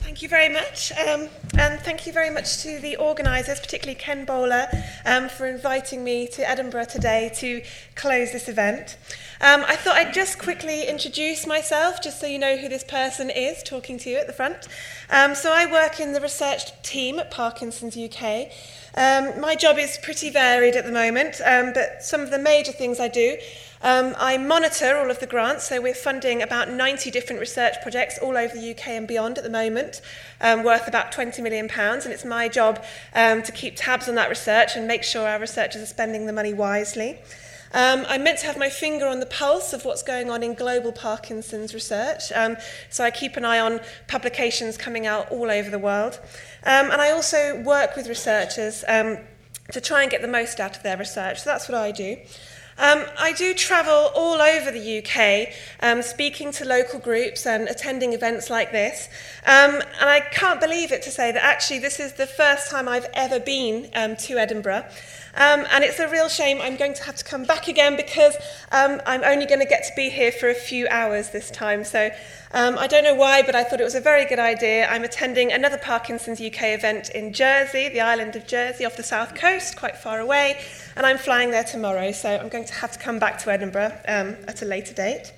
Thank you very much, and thank you very much to the organisers, particularly Ken Bowler, for inviting me to Edinburgh today to close this event. I thought I'd just quickly introduce myself, just so you know who this person is talking to you at the front. So I work in the research team at Parkinson's UK. My job is pretty varied at the moment, but some of the major things I do, I monitor all of the grants, so we're funding about 90 different research projects all over the UK and beyond at the moment, worth about £20 million, and it's my job to keep tabs on that research and make sure our researchers are spending the money wisely. I'm meant to have my finger on the pulse of what's going on in global Parkinson's research, so I keep an eye on publications coming out all over the world. And I also work with researchers to try and get the most out of their research, so that's what I do. I do travel all over the UK, speaking to local groups and attending events like this. And I can't believe it to say that actually this is the first time I've ever been to Edinburgh. And it's a real shame I'm going to have to come back again because I'm only going to get to be here for a few hours this time. So I don't know why, but I thought it was a very good idea. I'm attending another Parkinson's UK event in Jersey, the island of Jersey off the south coast, quite far away, and I'm flying there tomorrow, so I'm going to have to come back to Edinburgh at a later date.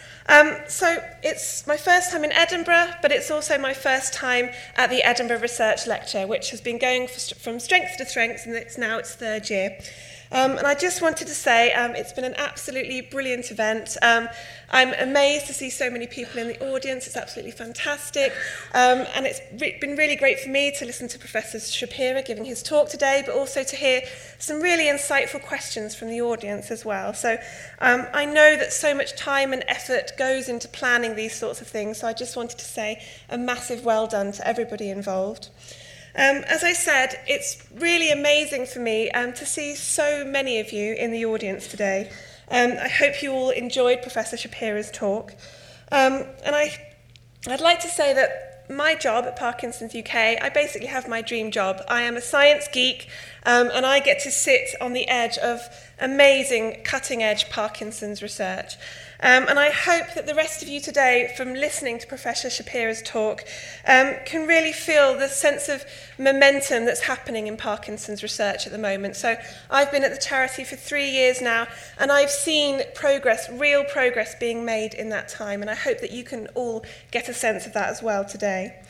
So it's my first time in Edinburgh, but it's also my first time at the Edinburgh Research Lecture, which has been going from strength to strength, and it's now its third year. And I just wanted to say it's been an absolutely brilliant event. I'm amazed to see so many people in the audience. It's absolutely fantastic. And it's been really great for me to listen to Professor Shapira giving his talk today, but also to hear some really insightful questions from the audience as well. So I know that so much time and effort goes into planning these sorts of things, so I just wanted to say a massive well done to everybody involved. As I said, it's really amazing for me to see so many of you in the audience today. I hope you all enjoyed Professor Shapira's talk. And I'd like to say that my job at Parkinson's UK, I basically have my dream job. I am a science geek, and I get to sit on the edge of amazing, cutting-edge Parkinson's research. And I hope that the rest of you today, from listening to Professor Shapira's talk, can really feel the sense of momentum that's happening in Parkinson's research at the moment. So I've been at the charity for 3 years now, and I've seen progress, real progress being made in that time, and I hope that you can all get a sense of that as well today.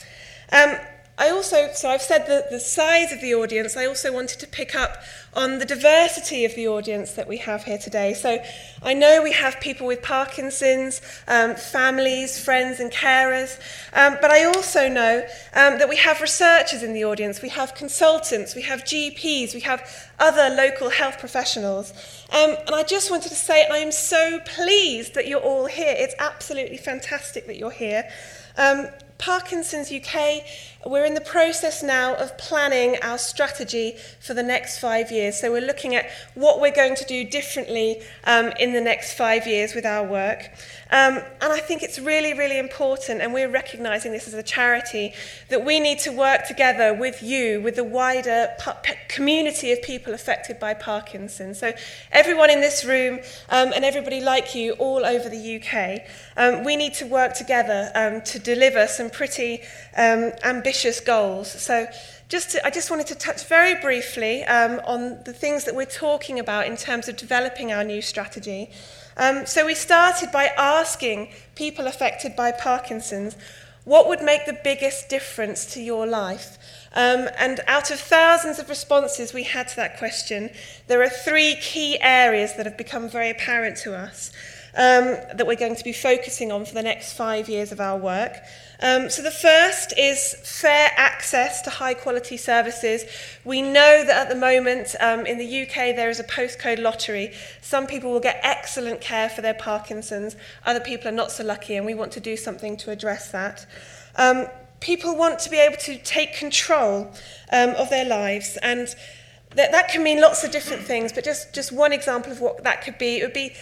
So I've said the size of the audience. I also wanted to pick up on the diversity of the audience that we have here today. So I know we have people with Parkinson's, families, friends and carers, but I also know that we have researchers in the audience, we have consultants, we have GPs, we have other local health professionals. And I just wanted to say I am so pleased that you're all here. It's absolutely fantastic that you're here. Parkinson's UK, we're in the process now of planning our strategy for the next 5 years. So we're looking at what we're going to do differently in the next 5 years with our work. And I think it's really, really important, and we're recognising this as a charity, that we need to work together with you, with the wider community of people affected by Parkinson's. So everyone in this room and everybody like you all over the UK, we need to work together to deliver some pretty ambitious goals. So I just wanted to touch very briefly on the things that we're talking about in terms of developing our new strategy. So we started by asking people affected by Parkinson's, what would make the biggest difference to your life? And out of thousands of responses we had to that question, there are 3 key areas that have become very apparent to us that we're going to be focusing on for the next 5 years of our work. So the first is fair access to high quality services. We know that at the moment in the UK there is a postcode lottery. Some people will get excellent care for their Parkinson's, other people are not so lucky, and we want to do something to address that. People want to be able to take control of their lives, and that can mean lots of different things, but just one example of what that could be, it would be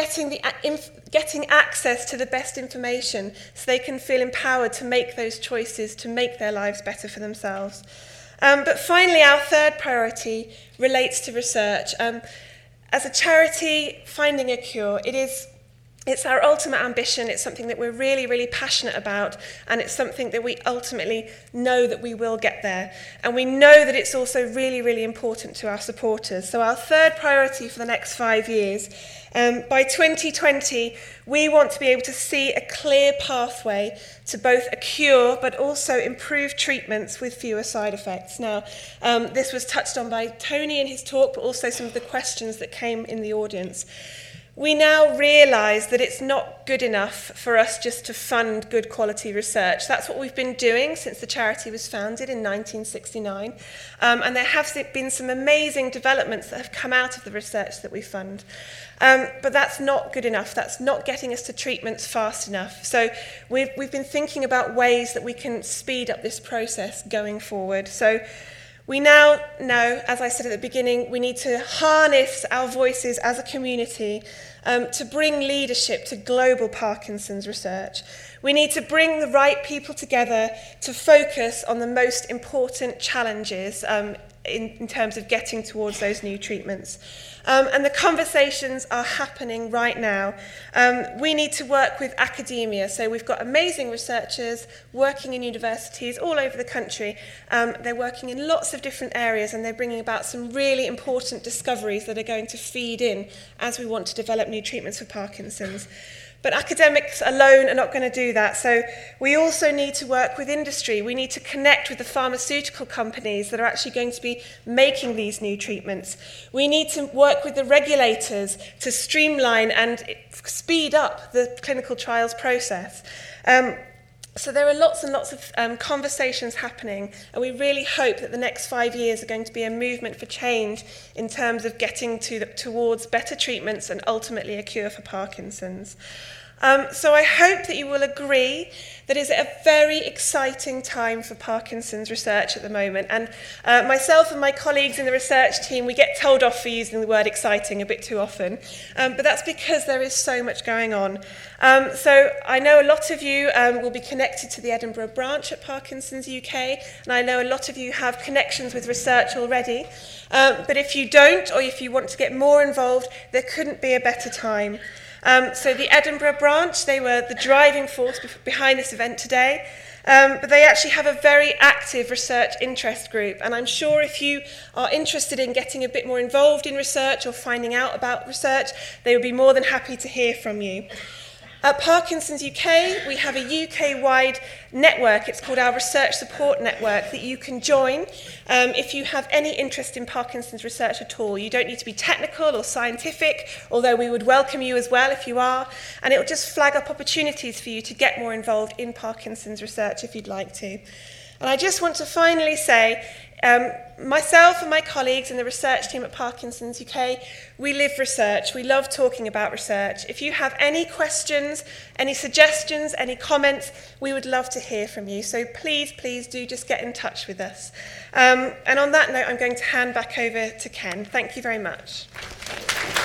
getting access to the best information so they can feel empowered to make those choices, to make their lives better for themselves. But finally, our third priority relates to research. As a charity, finding a cure, it is It's our ultimate ambition. It's something that we're really, really passionate about, and it's something that we ultimately know that we will get there. And we know that it's also really, really important to our supporters. So our third priority for the next 5 years, by 2020, we want to be able to see a clear pathway to both a cure but also improved treatments with fewer side effects. Now, this was touched on by Tony in his talk, but also some of the questions that came in the audience. We now realise that it's not good enough for us just to fund good quality research. That's what we've been doing since the charity was founded in 1969. And there have been some amazing developments that have come out of the research that we fund. But that's not good enough. That's not getting us to treatments fast enough. So we've been thinking about ways that we can speed up this process going forward. So we now know, as I said at the beginning, we need to harness our voices as a community to bring leadership to global Parkinson's research. We need to bring the right people together to focus on the most important challenges in terms of getting towards those new treatments. And the conversations are happening right now. We need to work with academia. So we've got amazing researchers working in universities all over the country. They're working in lots of different areas, and they're bringing about some really important discoveries that are going to feed in as we want to develop new treatments for Parkinson's. But academics alone are not going to do that. So we also need to work with industry. We need to connect with the pharmaceutical companies that are actually going to be making these new treatments. We need to work with the regulators to streamline and speed up the clinical trials process. So there are lots and lots of conversations happening, and we really hope that the next 5 years are going to be a movement for change in terms of getting towards better treatments and ultimately a cure for Parkinson's. So I hope that you will agree that it's a very exciting time for Parkinson's research at the moment. And myself and my colleagues in the research team, we get told off for using the word exciting a bit too often. But that's because there is so much going on. So I know a lot of you will be connected to the Edinburgh branch at Parkinson's UK, and I know a lot of you have connections with research already. But if you don't, or if you want to get more involved, there couldn't be a better time. So the Edinburgh branch, they were the driving force behind this event today, but they actually have a very active research interest group, and I'm sure if you are interested in getting a bit more involved in research or finding out about research, they would be more than happy to hear from you. At Parkinson's UK, we have a UK-wide network. It's called our Research Support Network that you can join if you have any interest in Parkinson's research at all. You don't need to be technical or scientific, although we would welcome you as well if you are, and it will just flag up opportunities for you to get more involved in Parkinson's research if you'd like to. And I just want to finally say, myself and my colleagues in the research team at Parkinson's UK, we live research. We love talking about research. If you have any questions, any suggestions, any comments, we would love to hear from you. So please, please do just get in touch with us. And on that note, I'm going to hand back over to Ken. Thank you very much.